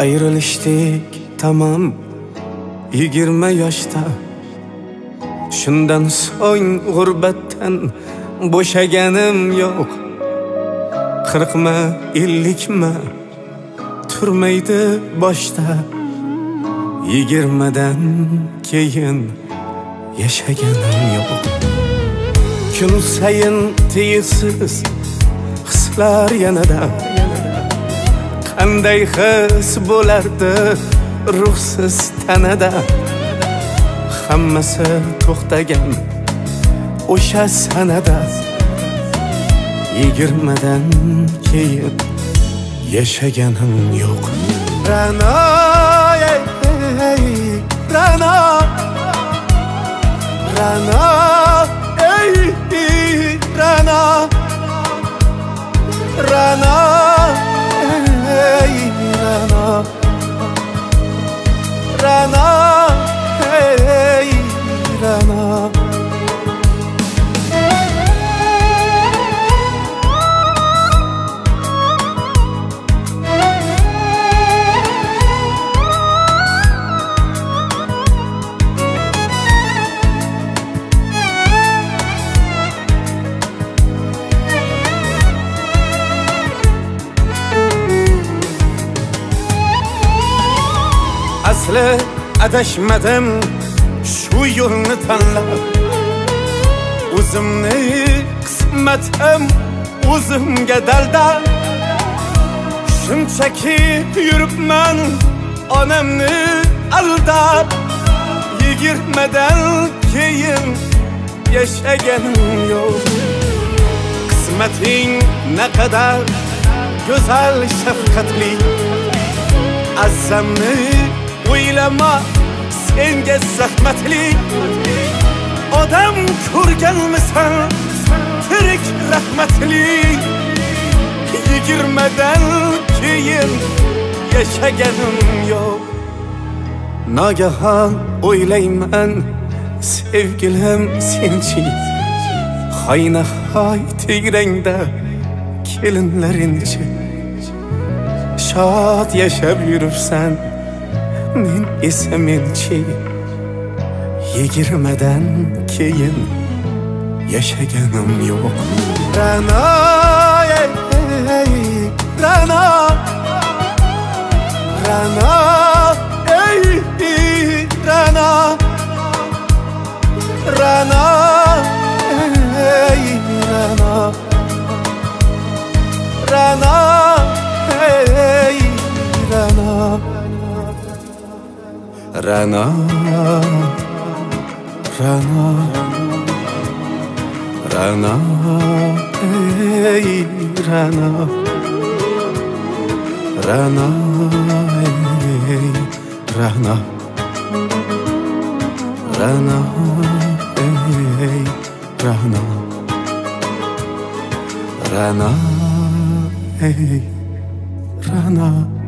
Ayrılıştık tamam 20 yaşta. Shundan so'ng g'urbatdan bo'shaganim yo'q. 40 50 turmaydi boshda. 20dan keyin yashaganim yo'q. Kun sayin tiysiz hislar yanada. Qanday his bo'lardi ruhsiz tanada. Hammasi to'xtagan o'sha sanada. 20dan keyin yashaganim yo'q. Ra'no, Ra'no, Ra'no, Ra'no, Ra'no, Ra'no, Ra'no, Ra'no. Asli adashmadim shu yo'lni tanlab. O'zimni qismatim o'zimga dalda. Shunchaki yuribman onamni aldab. 20dan keyin yashaganim yo'q. Qismating naqadar go'zal shafqatli. Azamni o'ylama senga zahmatli. Odam ko'rganmisan tirik rahmatli. 20dan keyin yashaganim yo'q. Nagahon o'ylayman sevgilim senchi. Haynahoy tegrangda kelinlarinchi. Shod yashab yuribsan men esa menchi. 20dan keyin yashaganim yo'q. Ra'no, Ra'no, Ra'no, Ra'no, Ra'no, Ra'no, Ra'no, Ra'no, Ra'no, Ra'no, Ra'no, Ra'no, Ra'no, Ra'no, Ra'no, Ra'no, Ra'no.